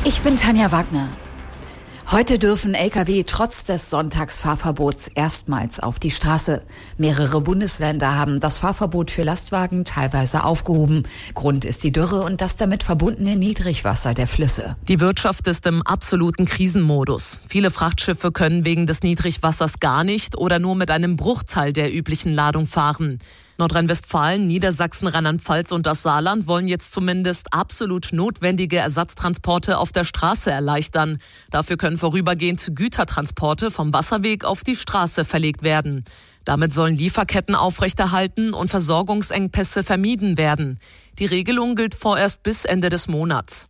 Ich bin Tanja Wagner. Heute dürfen Lkw trotz des Sonntagsfahrverbots erstmals auf die Straße. Mehrere Bundesländer haben das Fahrverbot für Lastwagen teilweise aufgehoben. Grund ist die Dürre und das damit verbundene Niedrigwasser der Flüsse. Die Wirtschaft ist im absoluten Krisenmodus. Viele Frachtschiffe können wegen des Niedrigwassers gar nicht oder nur mit einem Bruchteil der üblichen Ladung fahren. Nordrhein-Westfalen, Niedersachsen, Rheinland-Pfalz und das Saarland wollen jetzt zumindest absolut notwendige Ersatztransporte auf der Straße erleichtern. Dafür können vorübergehend Gütertransporte vom Wasserweg auf die Straße verlegt werden. Damit sollen Lieferketten aufrechterhalten und Versorgungsengpässe vermieden werden. Die Regelung gilt vorerst bis Ende des Monats.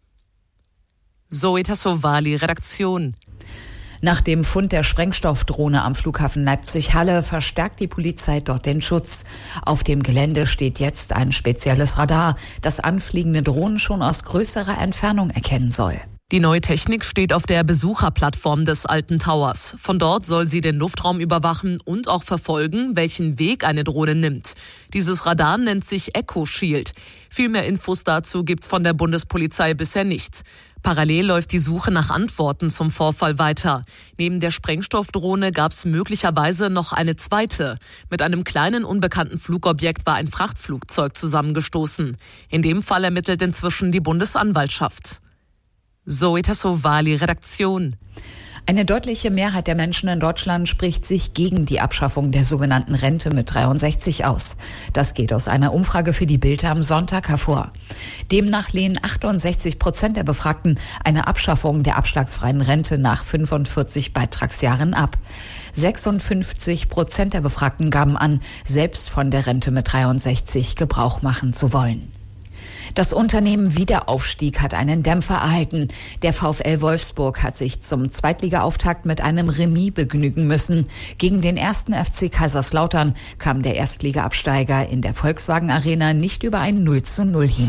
Zoe Tassovali, Redaktion. Nach dem Fund der Sprengstoffdrohne am Flughafen Leipzig-Halle verstärkt die Polizei dort den Schutz. Auf dem Gelände steht jetzt ein spezielles Radar, das anfliegende Drohnen schon aus größerer Entfernung erkennen soll. Die neue Technik steht auf der Besucherplattform des Alten Towers. Von dort soll sie den Luftraum überwachen und auch verfolgen, welchen Weg eine Drohne nimmt. Dieses Radar nennt sich Echo Shield. Viel mehr Infos dazu gibt's von der Bundespolizei bisher nicht. Parallel läuft die Suche nach Antworten zum Vorfall weiter. Neben der Sprengstoffdrohne gab's möglicherweise noch eine zweite. Mit einem kleinen unbekannten Flugobjekt war ein Frachtflugzeug zusammengestoßen. In dem Fall ermittelt inzwischen die Bundesanwaltschaft. Zoe Tassovali, Redaktion. Eine deutliche Mehrheit der Menschen in Deutschland spricht sich gegen die Abschaffung der sogenannten Rente mit 63 aus. Das geht aus einer Umfrage für die Bild am Sonntag hervor. Demnach lehnen 68% der Befragten eine Abschaffung der abschlagsfreien Rente nach 45 Beitragsjahren ab. 56% der Befragten gaben an, selbst von der Rente mit 63 Gebrauch machen zu wollen. Das Unternehmen Wiederaufstieg hat einen Dämpfer erhalten. Der VfL Wolfsburg hat sich zum Zweitligaauftakt mit einem Remis begnügen müssen. Gegen den 1. FC Kaiserslautern kam der Erstligaabsteiger in der Volkswagen Arena nicht über ein 0:0 hin.